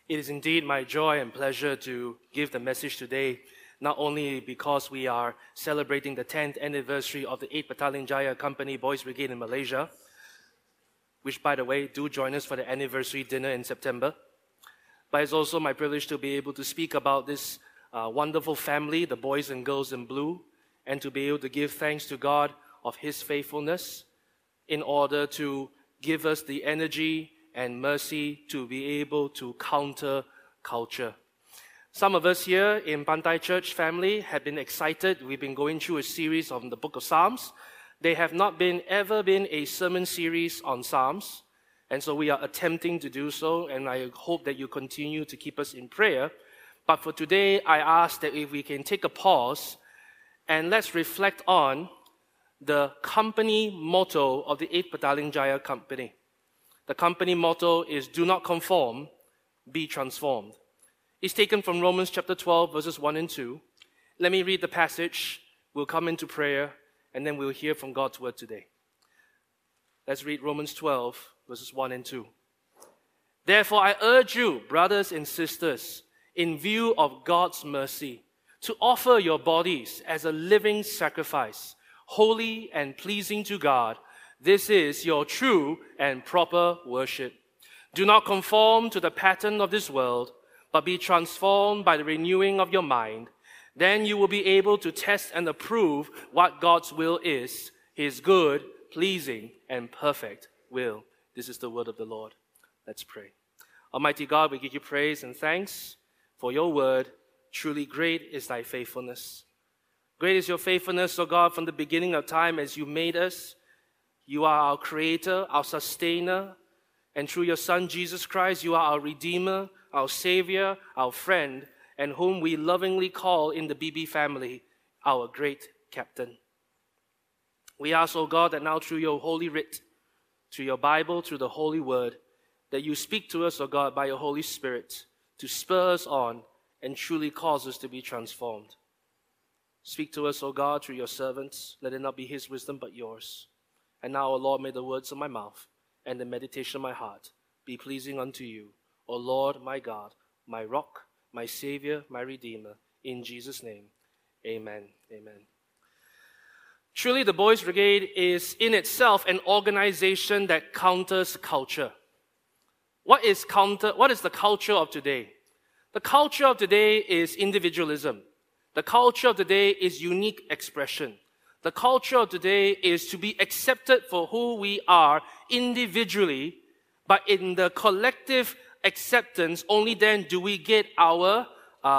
It is indeed my joy and pleasure to give the message today, not only because we are celebrating the 10th anniversary of the 8th Battalion Jaya Company Boys Brigade in Malaysia, which, by the way, do join us for the anniversary dinner in September. But it's also my privilege to be able to speak about this wonderful family, the boys and girls in blue, and to be able to give thanks to God of His faithfulness in order to give us the energy and mercy to be able to counter culture. Some of us here in Pantai Church family have been excited. We've been going through a series on the book of Psalms. There have not ever been a sermon series on Psalms, and so we are attempting to do so, and I hope that you continue to keep us in prayer. But for today, I ask that if we can take a pause and let's reflect on the company motto of the 8th Battalion Jaya Company. The company motto is, "Do not conform, be transformed." It's taken from Romans chapter 12, verses 1 and 2. Let me read the passage. We'll come into prayer, and then we'll hear from God's word today. Let's read Romans 12, verses 1 and 2. "Therefore I urge you, brothers and sisters, in view of God's mercy, to offer your bodies as a living sacrifice, holy and pleasing to God. This is your true and proper worship. Do not conform to the pattern of this world, but be transformed by the renewing of your mind. Then you will be able to test and approve what God's will is, His good, pleasing, and perfect will." This is the word of the Lord. Let's pray. Almighty God, we give you praise and thanks for your word. Truly great is thy faithfulness. Great is your faithfulness, O God, from the beginning of time as you made us. You are our creator, our sustainer, and through your Son, Jesus Christ, you are our Redeemer, our Savior, our friend, and whom we lovingly call in the BB family, our great captain. We ask, O God, that now through your holy writ, through your Bible, through the holy word, that you speak to us, O God, by your Holy Spirit, to spur us on and truly cause us to be transformed. Speak to us, O God, through your servants. Let it not be his wisdom, but yours. And now, O Lord, may the words of my mouth and the meditation of my heart be pleasing unto you, O Lord, my God, my rock, my Savior, my Redeemer. In Jesus' name, amen. Amen. Truly, the Boys Brigade is in itself an organization that counters culture. What is the culture of today? The culture of today is individualism. The culture of today is unique expression. The culture of today is to be accepted for who we are individually, but in the collective acceptance, only then do we get our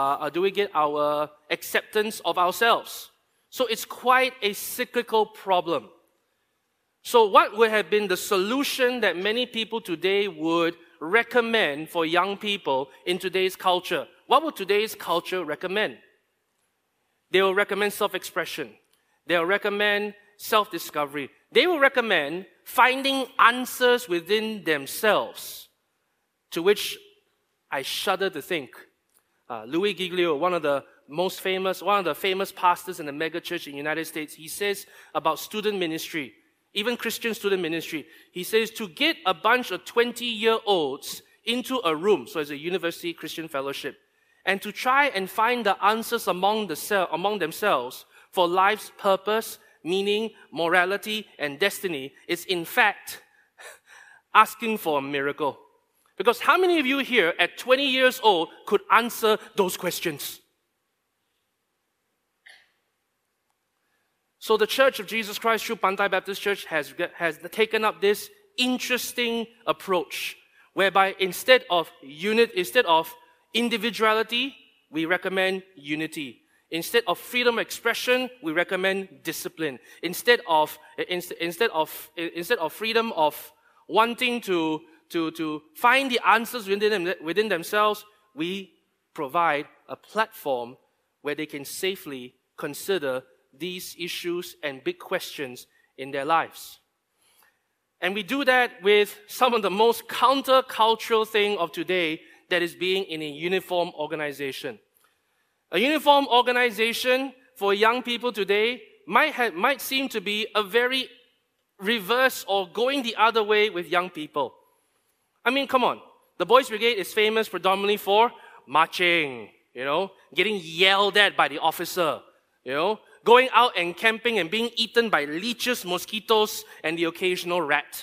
acceptance of ourselves. So it's quite a cyclical problem. So what would have been the solution that many people today would recommend for young people in today's culture? What would today's culture recommend? They will recommend self-expression. They will recommend self-discovery. They will recommend finding answers within themselves, to which I shudder to think. Louis Giglio, one of the famous pastors in the mega church in the United States, he says about student ministry, even Christian student ministry, he says to get a bunch of 20-year-olds into a room, so it's a university Christian fellowship, and to try and find the answers among themselves for life's purpose, meaning, morality, and destiny is in fact asking for a miracle. Because how many of you here at 20 years old could answer those questions? So the Church of Jesus Christ through Pantai Baptist Church has taken up this interesting approach, whereby instead of individuality, we recommend unity. Instead of freedom of expression, we recommend discipline. Instead of freedom of wanting to find the answers within themselves, we provide a platform where they can safely consider these issues and big questions in their lives. And we do that with some of the most counter-cultural thing of today, that is being in a uniform organization. A uniform organization for young people today might seem to be a very reverse or going the other way with young people. I mean, come on. The Boys Brigade is famous predominantly for marching, getting yelled at by the officer, going out and camping and being eaten by leeches, mosquitoes, and the occasional rat,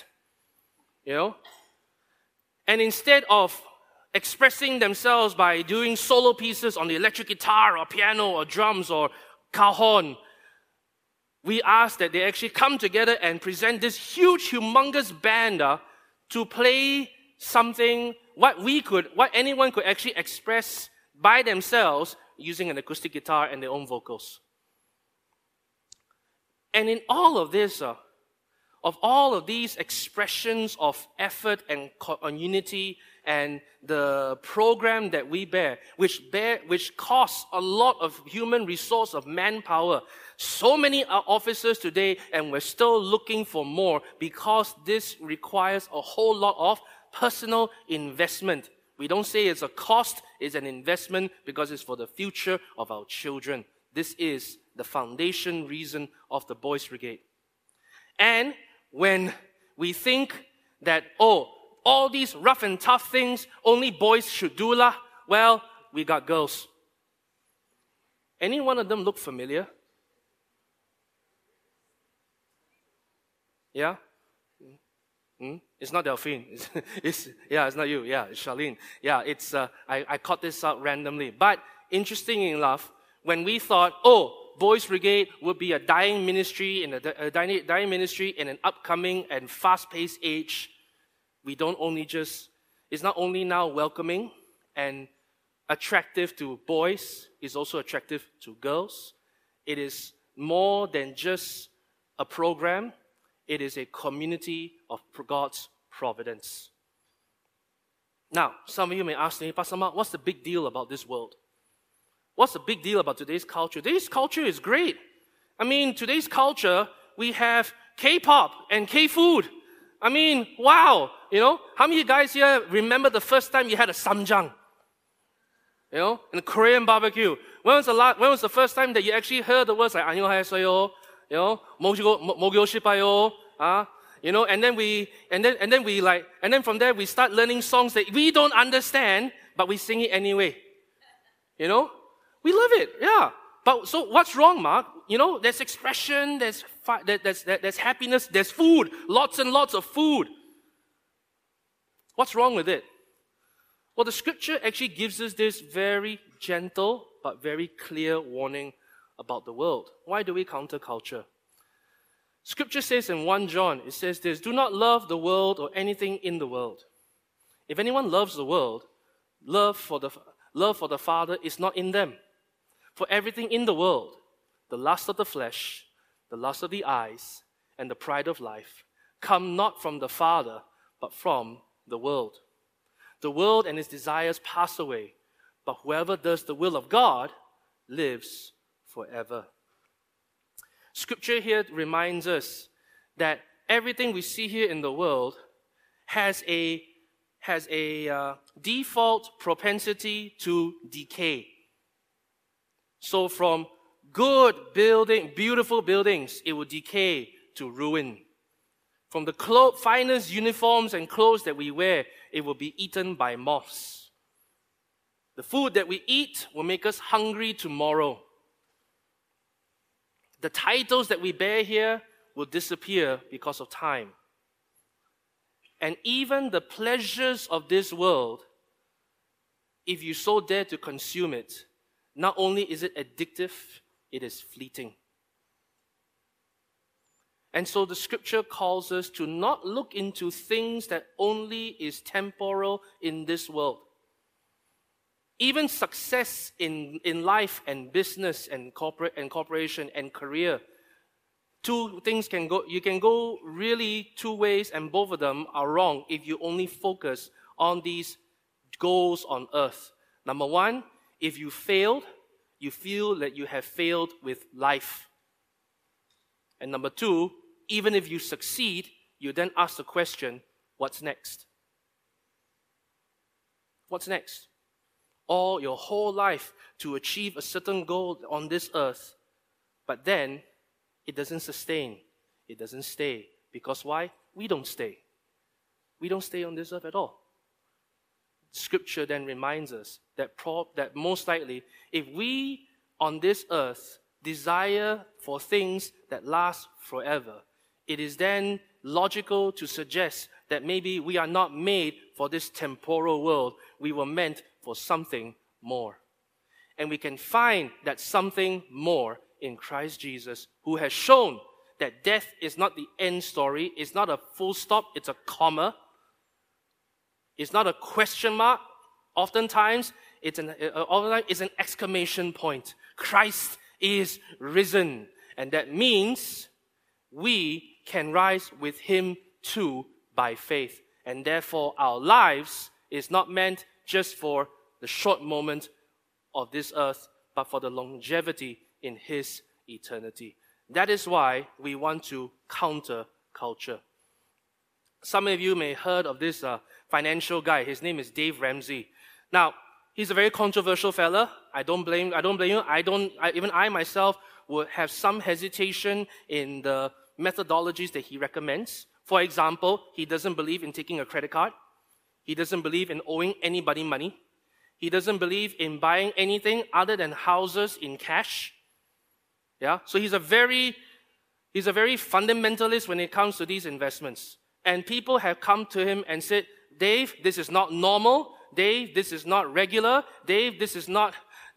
And instead of expressing themselves by doing solo pieces on the electric guitar or piano or drums or cajon, we ask that they actually come together and present this huge, humongous band to play something what anyone could actually express by themselves using an acoustic guitar and their own vocals. And in all of this, of all of these expressions of effort and unity and the program that we bear, which costs a lot of human resource of manpower, so many officers today, and we're still looking for more because this requires a whole lot of personal investment. We don't say it's a cost, it's an investment because it's for the future of our children. This is the foundation reason of the Boys Brigade. And when we think that, all these rough and tough things only boys should do lah, well, we got girls. Any one of them look familiar? Yeah? It's not Delphine. It's not you. Yeah, it's Charlene. Yeah, it's I caught this out randomly. But interestingly enough, when we thought, Boys Brigade would be a dying ministry in an upcoming and fast-paced age, it's not only now welcoming and attractive to boys, it's also attractive to girls. It is more than just a program. It is a community of God's providence. Now, some of you may ask me, Pastor Mark, what's the big deal about this world? What's the big deal about today's culture? Today's culture is great. I mean, today's culture, we have K-pop and K-food. I mean, wow. How many of you guys here remember the first time you had a samjang? In a Korean barbecue. When was the first time that you actually heard the words like 안녕하세요, mogyo shipayo, and then from there we start learning songs that we don't understand, but we sing it anyway. We love it, yeah. But so what's wrong, Mark? There's expression, there's happiness, there's food, lots and lots of food. What's wrong with it? Well, the scripture actually gives us this very gentle but very clear warning about the world. Why do we counter culture? Scripture says in 1 John, it says this, do not love the world or anything in the world. If anyone loves the world, love for the Father is not in them. For everything in the world, the lust of the flesh, the lust of the eyes, and the pride of life, come not from the Father, but from the world. The world and its desires pass away, but whoever does the will of God lives forever. Scripture here reminds us that everything we see here in the world has a default propensity to decay. So from good beautiful buildings, it will decay to ruin. From the finest uniforms and clothes that we wear, it will be eaten by moths. The food that we eat will make us hungry tomorrow. The titles that we bear here will disappear because of time. And even the pleasures of this world, if you so dare to consume it, not only is it addictive, it is fleeting. And so the scripture calls us to not look into things that only is temporal in this world. Even success in life and business and corporation and career, two things can go. You can go really two ways, and both of them are wrong if you only focus on these goals on earth. Number one, if you failed, you feel that you have failed with life. And number two, even if you succeed, you then ask the question, what's next? What's next? All your whole life to achieve a certain goal on this earth, but then it doesn't sustain. It doesn't stay. Because why? We don't stay. We don't stay on this earth at all. Scripture then reminds us that most likely, if we on this earth desire for things that last forever, it is then logical to suggest that maybe we are not made for this temporal world. We were meant for something more. And we can find that something more in Christ Jesus, who has shown that death is not the end story. It's not a full stop, it's a comma. It's not a question mark. Oftentimes, it's an exclamation point. Christ is risen. And that means we can rise with him too by faith. And therefore, our lives is not meant just for the short moment of this earth, but for the longevity in his eternity. That is why we want to counter culture. Some of you may have heard of this financial guy. His name is Dave Ramsey. Now, he's a very controversial fella. I don't blame you. Even I myself would have some hesitation in the methodologies that he recommends. For example, he doesn't believe in taking a credit card. He doesn't believe in owing anybody money. He doesn't believe in buying anything other than houses in cash. Yeah, so he's a very fundamentalist when it comes to these investments. And people have come to him and said, Dave, this is not normal. Dave, this is not regular. Dave, it's not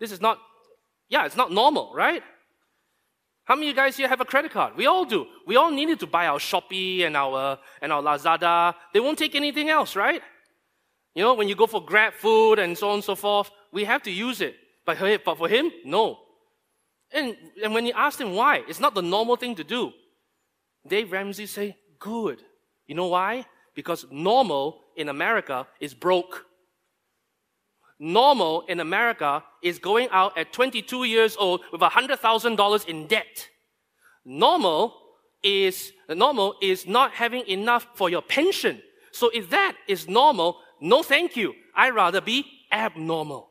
normal, right? How many of you guys here have a credit card? We all do. We all needed to buy our Shopee and our Lazada. They won't take anything else, right? You know, when you go for Grab food and so on and so forth, we have to use it. But for him, no. And when you asked him why, it's not the normal thing to do. Dave Ramsey say, good. You know why? Because normal in America is broke. Normal in America is going out at 22 years old with $100,000 in debt. Normal is not having enough for your pension. So if that is normal, no thank you. I'd rather be abnormal.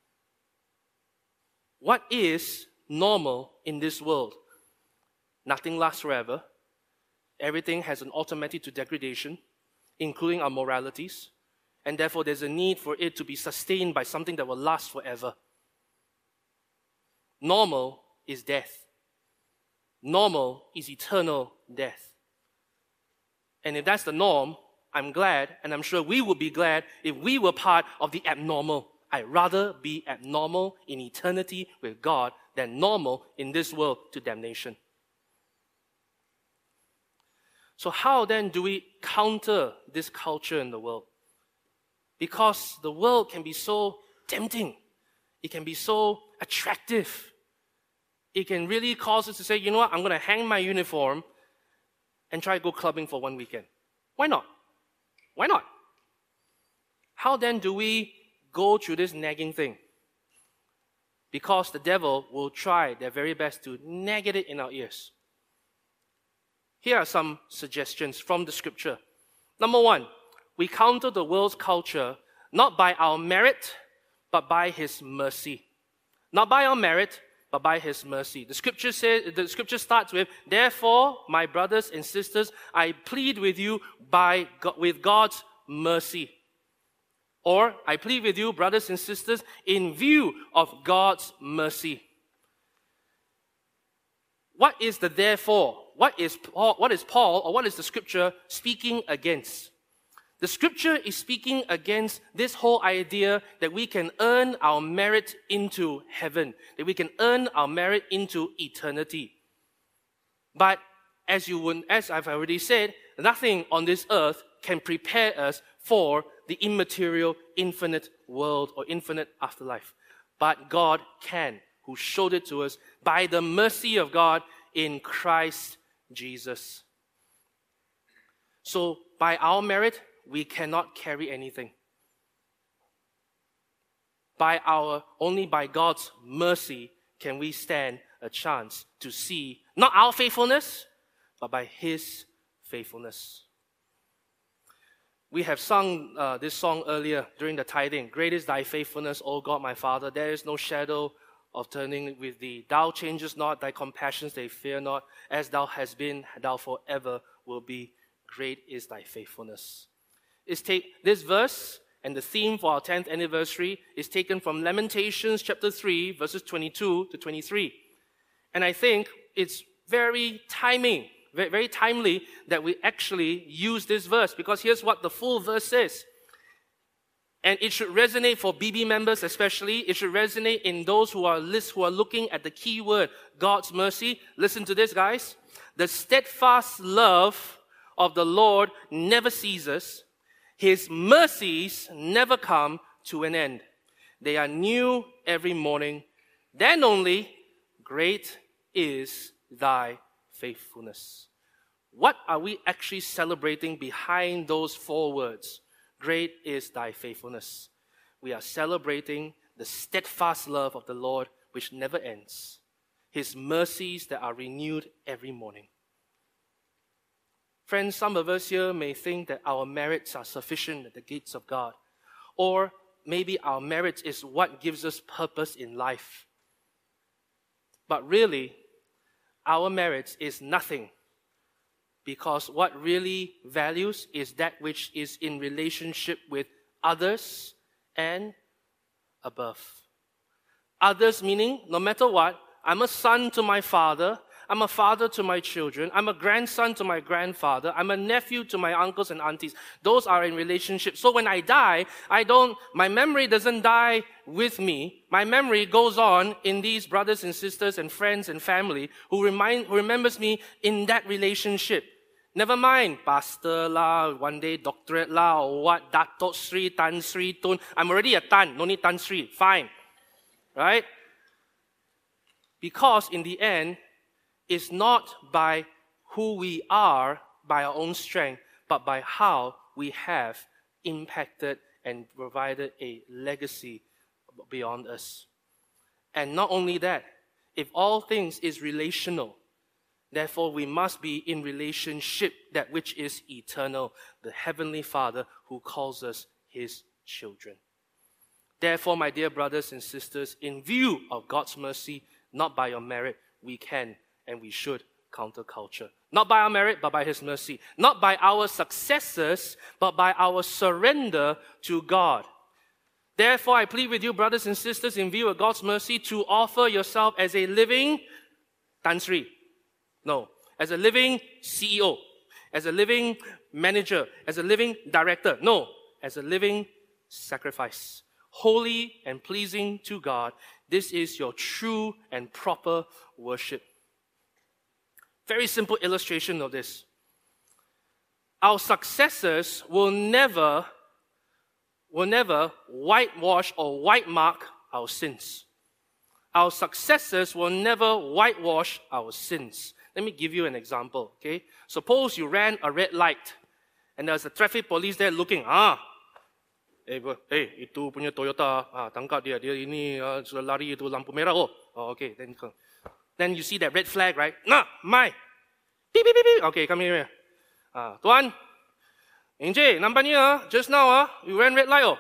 What is normal in this world? Nothing lasts forever. Everything has an automatic to degradation, including our moralities. And therefore, there's a need for it to be sustained by something that will last forever. Normal is death. Normal is eternal death. And if that's the norm, I'm glad, and I'm sure we would be glad if we were part of the abnormal. I'd rather be abnormal in eternity with God than normal in this world to damnation. So how then do we counter this culture in the world? Because the world can be so tempting. It can be so attractive. It can really cause us to say, you know what, I'm going to hang my uniform and try to go clubbing for one weekend. Why not? Why not? How then do we go through this nagging thing? Because the devil will try their very best to nag it in our ears. Here are some suggestions from the scripture. Number one, we counter the world's culture not by our merit, but by his mercy. Not by our merit, but by his mercy. The scripture starts with, therefore, my brothers and sisters, I plead with you with God's mercy. Or, I plead with you, brothers and sisters, in view of God's mercy. What is the therefore? What is Paul, or what is the scripture speaking against? The scripture is speaking against this whole idea that we can earn our merit into heaven, that we can earn our merit into eternity. But as I've already said, nothing on this earth can prepare us for the immaterial, infinite world or infinite afterlife. But God can, who showed it to us by the mercy of God in Christ Jesus. So, by our merit, we cannot carry anything. Only by God's mercy can we stand a chance to see not our faithfulness, but by his faithfulness. We have sung this song earlier during the tithing. Great is thy faithfulness, O God my Father. There is no shadow of turning with thee. Thou changest not, thy compassions they fear not. As thou hast been, thou forever will be. Great is thy faithfulness. Let's take this verse And the theme for our 10th anniversary is taken from Lamentations chapter 3, verses 22 to 23. And I think it's very timely that we actually use this verse, because here's what the full verse says. And it should resonate for BB members especially. It should resonate in those who are looking at the key word, God's mercy. Listen to this, guys. The steadfast love of the Lord never ceases. His mercies never come to an end. They are new every morning. Then only, great is thy faithfulness. What are we actually celebrating behind those 4 words? Great is thy faithfulness. We are celebrating the steadfast love of the Lord which never ends. His mercies that are renewed every morning. Friends, some of us here may think that our merits are sufficient at the gates of God. Or maybe our merits is what gives us purpose in life. But really, our merits is nothing. Because what really values is that which is in relationship with others and above. Others meaning, no matter what, I'm a son to my father, I'm a father to my children, I'm a grandson to my grandfather, I'm a nephew to my uncles and aunties. Those are in relationship. So when I die, my memory doesn't die with me. My memory goes on in these brothers and sisters and friends and family who remembers me in that relationship. Never mind, pastor lah, one day doctorate lah, or what, Dato Sri, Tan Sri, Tun. I'm already a Tan, no need Tan Sri, fine. Right? Because in the end, it's not by who we are, by our own strength, but by how we have impacted and provided a legacy beyond us. And not only that, if all things is relational, therefore, we must be in relationship, that which is eternal, the Heavenly Father who calls us His children. Therefore, my dear brothers and sisters, in view of God's mercy, not by your merit, we can and we should counter culture. Not by our merit, but by His mercy. Not by our successes, but by our surrender to God. Therefore, I plead with you, brothers and sisters, in view of God's mercy, to offer yourself as a living Tan Sri. No, as a living CEO, as a living manager, as a living director. No, as a living sacrifice. Holy and pleasing to God. This is your true and proper worship. Very simple illustration of this. Our successors will never whitewash or white mark our sins. Our successors will never whitewash our sins. Let me give you an example, okay? Suppose you ran a red light and there's a traffic police there looking, itu punya Toyota, tangkap dia ini sudah lari itu lampu merah. Okay, then you see that red flag, right? Mai. Beep, beep, beep, beep. Okay, come here. Tuan, Encik, nampak ni just now you ran red light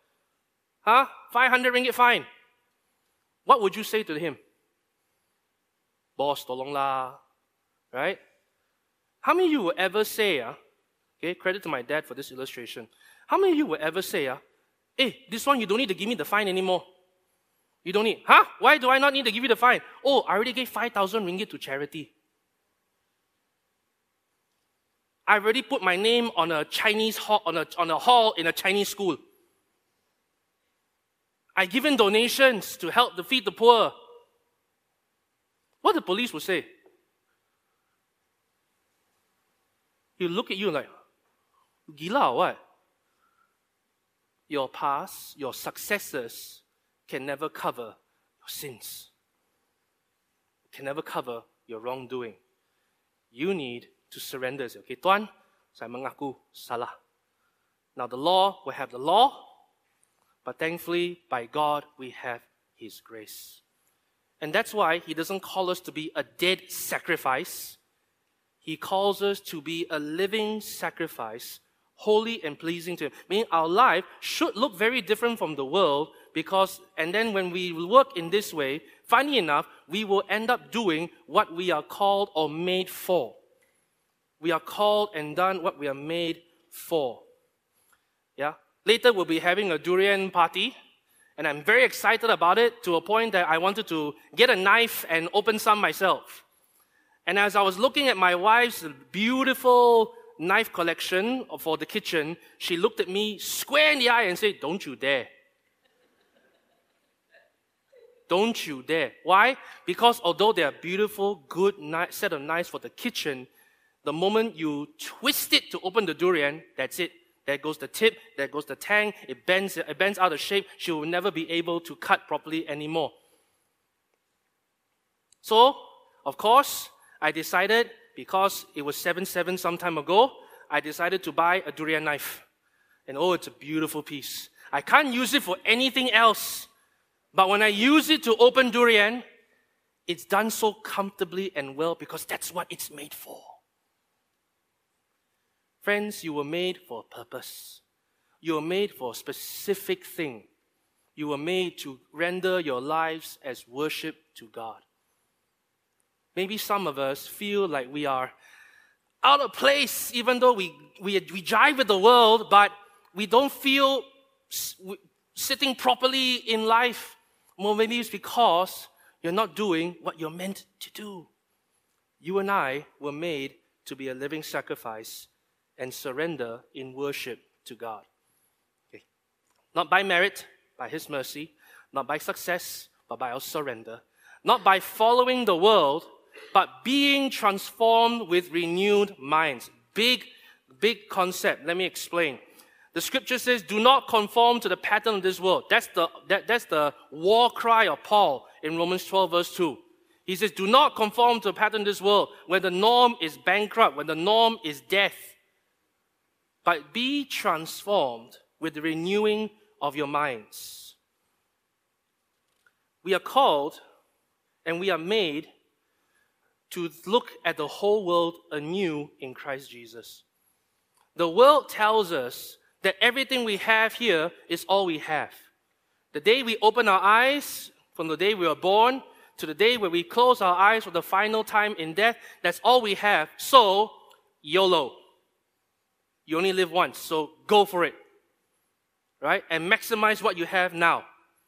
500 ringgit fine. What would you say to him? Boss, tolonglah. Right? How many of you will ever say, okay, credit to my dad for this illustration. How many of you will ever say, hey, this one you don't need to give me the fine anymore. You don't need. Why do I not need to give you the fine? Oh, I already gave 5,000 ringgit to charity. I've already put my name on a Chinese hall, on a hall in a Chinese school. I've given donations to help to feed the poor. What the police will say? He'll look at you like, gila or what? Your past, your successes can never cover your sins. Can never cover your wrongdoing. You need to surrender. Okay, Tuan, saya mengaku salah. Now the law will have the law, but thankfully, by God, we have His grace. And that's why He doesn't call us to be a dead sacrifice. He calls us to be a living sacrifice, holy and pleasing to Him. Meaning our life should look very different from the world and then when we work in this way, funny enough, we will end up doing what we are called or made for. We are called and done what we are made for. Yeah? Later, we'll be having a durian party, and I'm very excited about it to a point that I wanted to get a knife and open some myself. And as I was looking at my wife's beautiful knife collection for the kitchen, she looked at me square in the eye and said, "Don't you dare. Don't you dare." Why? Because although they are beautiful, good set of knives for the kitchen, the moment you twist it to open the durian, that's it. There goes the tip, there goes the tang, it bends out of shape. She will never be able to cut properly anymore. So, of course, I decided, because it was 7/7 some time ago, I decided to buy a durian knife. And oh, it's a beautiful piece. I can't use it for anything else. But when I use it to open durian, it's done so comfortably and well because that's what it's made for. Friends, you were made for a purpose. You were made for a specific thing. You were made to render your lives as worship to God. Maybe some of us feel like we are out of place, even though we jive with the world, but we don't feel sitting properly in life. Well, maybe it's because you're not doing what you're meant to do. You and I were made to be a living sacrifice and surrender in worship to God. Okay. Not by merit, by His mercy. Not by success, but by our surrender. Not by following the world, but being transformed with renewed minds. Big concept. Let me explain. The scripture says, "Do not conform to the pattern of this world." That's the war cry of Paul in Romans 12 verse 2. He says, "Do not conform to the pattern of this world when the norm is bankrupt, when the norm is death. But be transformed with the renewing of your minds." We are called and we are made to look at the whole world anew in Christ Jesus. The world tells us that everything we have here is all we have. The day we open our eyes, from the day we were born, to the day where we close our eyes for the final time in death, that's all we have. So, YOLO. You only live once, so go for it. Right? And maximize what you have now.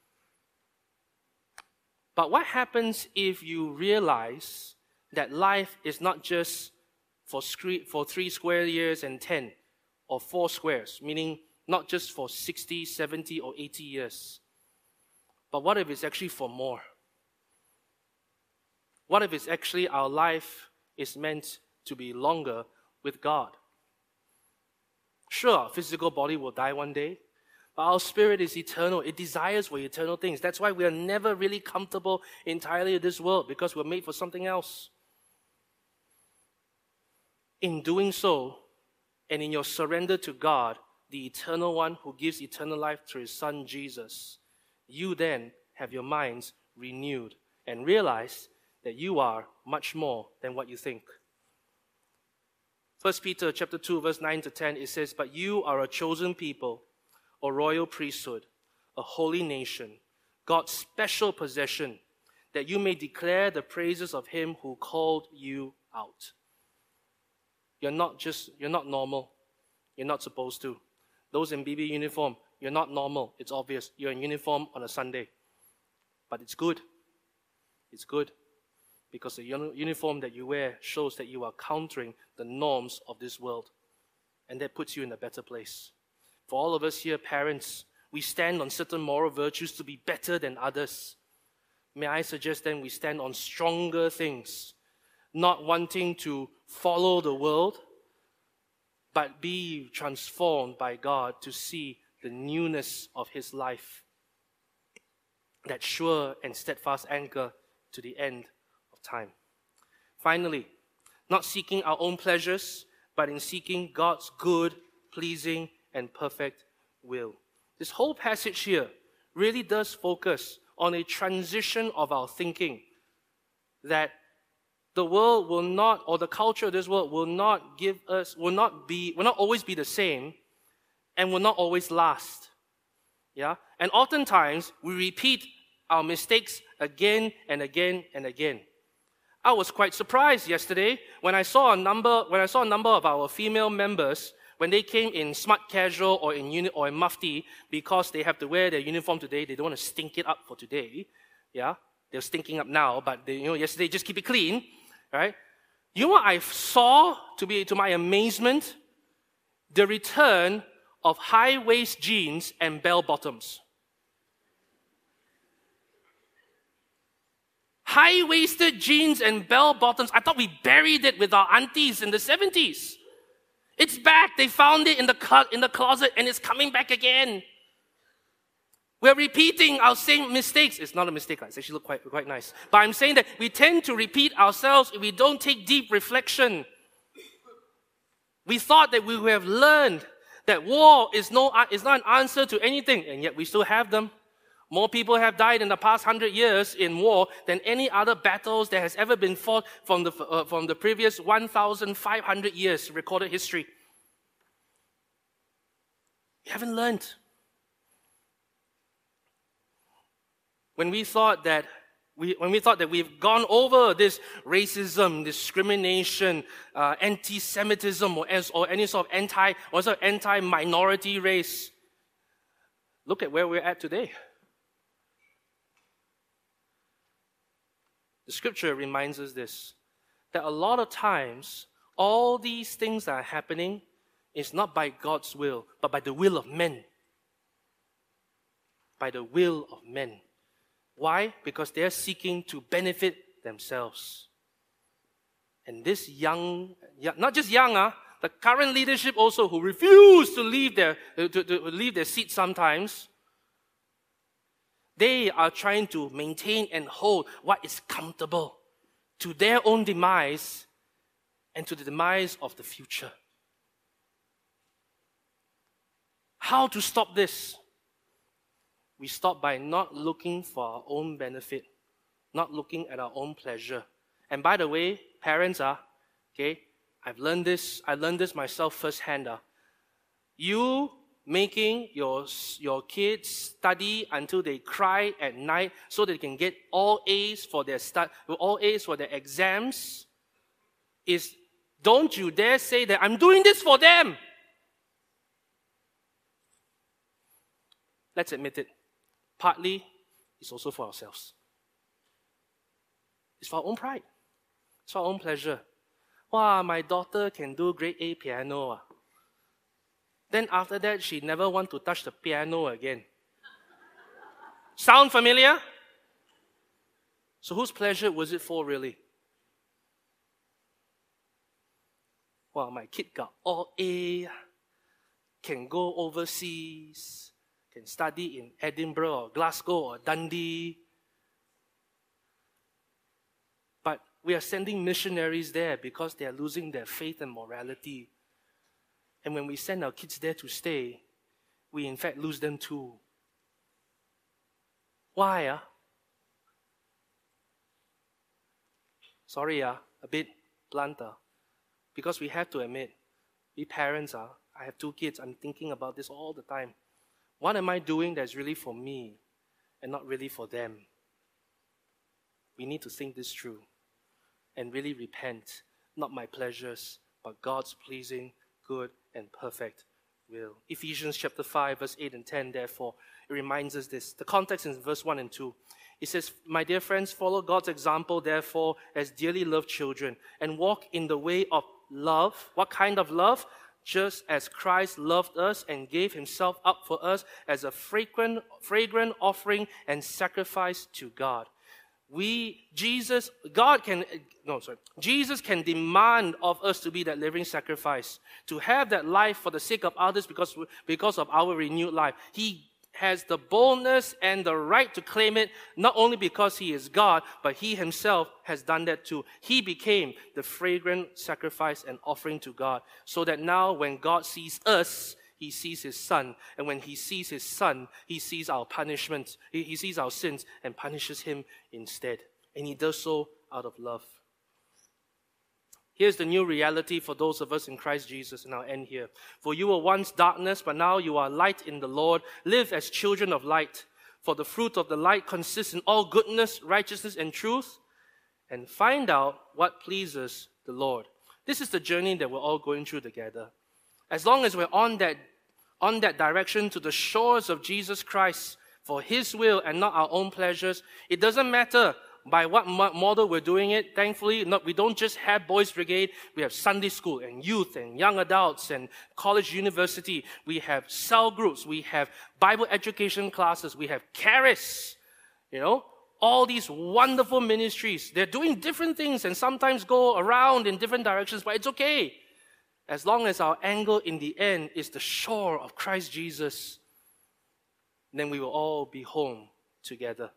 But what happens if you realize that life is not just for 3 square years and 10, or 4 squares, meaning not just for 60, 70, or 80 years. But what if it's actually for more? What if it's actually our life is meant to be longer with God? Sure, our physical body will die one day, but our spirit is eternal. It desires for eternal things. That's why we are never really comfortable entirely in this world, because we're made for something else. In doing so, and in your surrender to God, the eternal one who gives eternal life through His Son Jesus, you then have your minds renewed and realize that you are much more than what you think. 1 Peter chapter 2, verse 9 to 10, it says, "But you are a chosen people, a royal priesthood, a holy nation, God's special possession, that you may declare the praises of Him who called you out." You're not normal. You're not supposed to. Those in BB uniform, you're not normal. It's obvious. You're in uniform on a Sunday. But it's good. It's good. Because the uniform that you wear shows that you are countering the norms of this world. And that puts you in a better place. For all of us here, parents, we stand on certain moral virtues to be better than others. May I suggest then we stand on stronger things, not wanting to follow the world, but be transformed by God to see the newness of His life, that sure and steadfast anchor to the end of time. Finally, not seeking our own pleasures, but in seeking God's good, pleasing, and perfect will. This whole passage here really does focus on a transition of our thinking, that the world will not, or the culture of this world will not always be the same, and will not always last. Yeah? And oftentimes, we repeat our mistakes again and again and again. I was quite surprised yesterday when I saw a number of our female members when they came in smart casual or in mufti, because they have to wear their uniform today, they don't want to stink it up for today. Yeah, they're stinking up now, but yesterday just keep it clean, right? You know what I saw to my amazement? The return of high-waist jeans and bell-bottoms. High-waisted jeans and bell-bottoms. I thought we buried it with our aunties in the 70s. It's back. They found it in the closet and it's coming back again. We're repeating our same mistakes. It's not a mistake. It's actually quite nice. But I'm saying that we tend to repeat ourselves if we don't take deep reflection. We thought that we would have learned that war is not an answer to anything, and yet we still have them. More people have died in the past 100 years in war than any other battles that has ever been fought from the previous 1,500 years recorded history. We haven't learned. When we thought that we've gone over this racism, discrimination, anti-Semitism, or any sort of anti-minority race, look at where we're at today. The scripture reminds us this, that a lot of times, all these things that are happening is not by God's will, but by the will of men. By the will of men. Why? Because they're seeking to benefit themselves. And this not just young, the current leadership also who refuse to leave their seat sometimes, they are trying to maintain and hold what is comfortable to their own demise and to the demise of the future. How to stop this? We stop by not looking for our own benefit, not looking at our own pleasure. And by the way, parents, okay, I learned this myself firsthand. You making your kids study until they cry at night so they can get all A's for their exams is, don't you dare say that I'm doing this for them. Let's admit it. Partly, it's also for ourselves. It's for our own pride. It's for our own pleasure. Wow, my daughter can do grade A piano. Then after that, she never want to touch the piano again. Sound familiar? So whose pleasure was it for, really? Wow, my kid got all A, can go overseas, can study in Edinburgh or Glasgow or Dundee. But we are sending missionaries there because they are losing their faith and morality. And when we send our kids there to stay, we in fact lose them too. Why? Sorry, a bit blunt. Because we have to admit, we parents, I have 2 kids, I'm thinking about this all the time. What am I doing that's really for me and not really for them? We need to think this through and really repent, not my pleasures, but God's pleasing, good, and perfect will. Ephesians chapter 5, verse 8 and 10, therefore, it reminds us this. The context is in verse 1 and 2. It says, my dear friends, follow God's example, therefore, as dearly loved children, and walk in the way of love. What kind of love? Just as Christ loved us and gave himself up for us as a fragrant offering and sacrifice to God. Jesus can demand of us to be that living sacrifice, to have that life for the sake of others because of our renewed life. He has the boldness and the right to claim it, not only because he is God, but he himself has done that too. He became the fragrant sacrifice and offering to God, so that now when God sees us, he sees his Son. And when he sees his Son, he sees our punishment. He sees our sins and punishes him instead. And he does so out of love. Here's the new reality for those of us in Christ Jesus, and I'll end here. For you were once darkness, but now you are light in the Lord. Live as children of light. For the fruit of the light consists in all goodness, righteousness, and truth. And find out what pleases the Lord. This is the journey that we're all going through together. As long as we're on that direction to the shores of Jesus Christ for His will and not our own pleasures, it doesn't matter by what model we're doing it. Thankfully, we don't just have Boys Brigade. We have Sunday school and youth and young adults and college, university. We have cell groups. We have Bible education classes. We have Charis. All these wonderful ministries. They're doing different things and sometimes go around in different directions, but it's okay. As long as our angle in the end is the shore of Christ Jesus, then we will all be home together.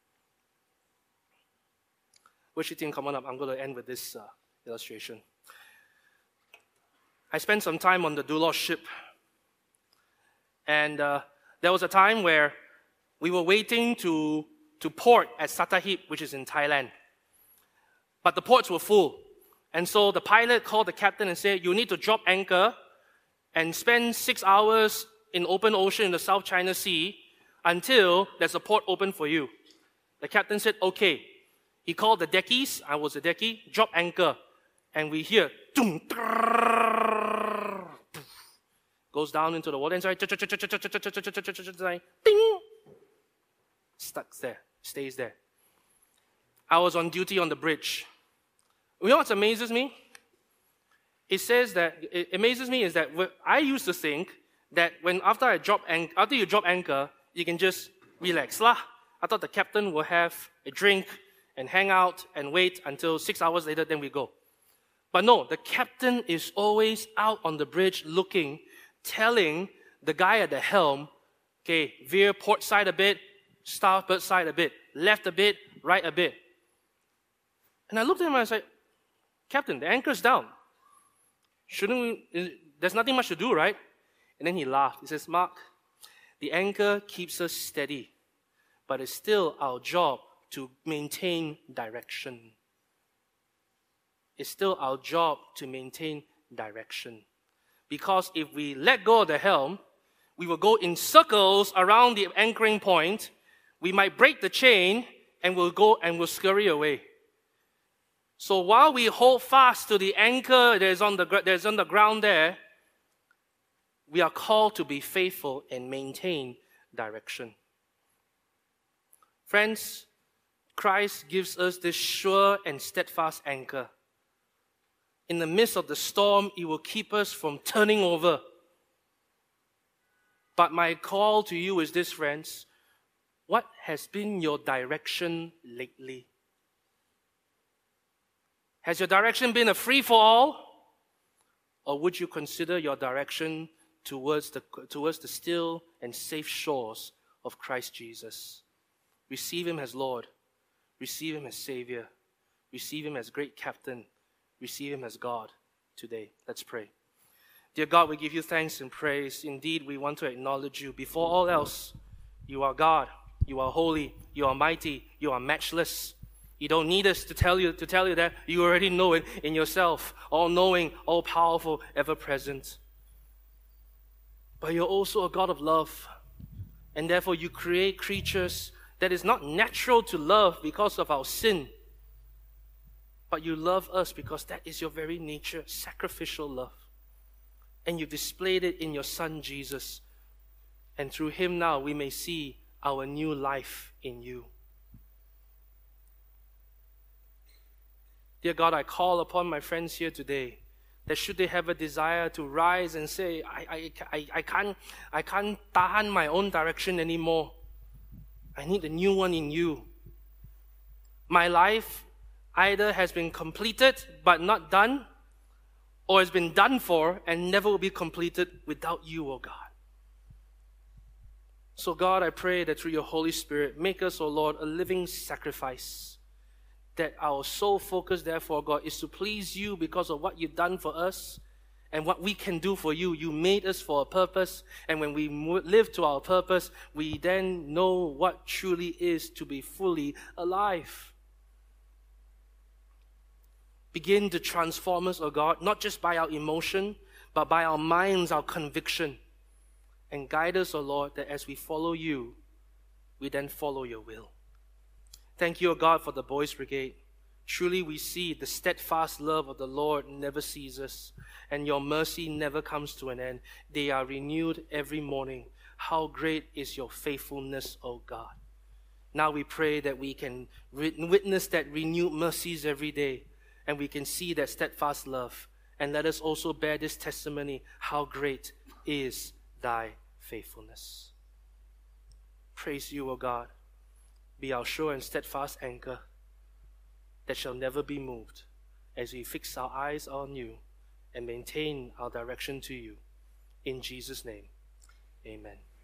Worship team, come on up. I'm going to end with this illustration. I spent some time on the Dulos ship. And there was a time where we were waiting to port at Sattahip, which is in Thailand. But the ports were full. And so the pilot called the captain and said, you need to drop anchor and spend 6 hours in open ocean in the South China Sea until there's a port open for you. The captain said, okay. He called the deckies, I was a decky, drop anchor. And we hear, goes down into the water and ding, stuck there, stays there. I was on duty on the bridge. You know what amazes me? It amazes me is that I used to think that after you drop anchor, you can just relax lah. I thought the captain will have a drink and hang out and wait until 6 hours later, then we go. But no, the captain is always out on the bridge looking, telling the guy at the helm, okay, veer port side a bit, starboard side a bit, left a bit, right a bit. And I looked at him and I was like, Captain, the anchor's down. There's nothing much to do, right? And then he laughed. He says, Mark, the anchor keeps us steady, but it's still our job to maintain direction. It's still our job to maintain direction. Because if we let go of the helm, we will go in circles around the anchoring point. We might break the chain and we'll scurry away. So while we hold fast to the anchor that is on the ground there, we are called to be faithful and maintain direction. Friends, Christ gives us this sure and steadfast anchor. In the midst of the storm, it will keep us from turning over. But my call to you is this, friends. What has been your direction lately? Has your direction been a free-for-all? Or would you consider your direction towards the still and safe shores of Christ Jesus? Receive Him as Lord. Receive Him as Savior. Receive Him as great captain. Receive Him as God today. Let's pray. Dear God, we give you thanks and praise. Indeed, we want to acknowledge you. Before all else, you are God. You are holy. You are mighty. You are matchless. You don't need us to tell you that. You already know it in yourself. All-knowing, all-powerful, ever-present. But you're also a God of love. And therefore, you create creatures that is not natural to love because of our sin. But you love us because that is your very nature, sacrificial love. And you displayed it in your Son, Jesus. And through Him now, we may see our new life in you. Dear God, I call upon my friends here today that should they have a desire to rise and say, I can't tahan my own direction anymore. I need a new one in you. My life either has been completed but not done, or has been done for and never will be completed without you, O God. So God, I pray that through your Holy Spirit, make us, O Lord, a living sacrifice. That our sole focus, therefore, God, is to please you because of what you've done for us and what we can do for you. You made us for a purpose, and when we live to our purpose, we then know what truly is to be fully alive. Begin to transform us, O God, not just by our emotion, but by our minds, our conviction. And guide us, O Lord, that as we follow you, we then follow your will. Thank you, O God, for the Boys Brigade. Truly we see the steadfast love of the Lord never ceases, and your mercy never comes to an end. They are renewed every morning. How great is your faithfulness, O God. Now we pray that we can witness that renewed mercies every day, and we can see that steadfast love. And let us also bear this testimony, how great is thy faithfulness. Praise you, O God. Be our sure and steadfast anchor that shall never be moved as we fix our eyes on you and maintain our direction to you. In Jesus' name, amen.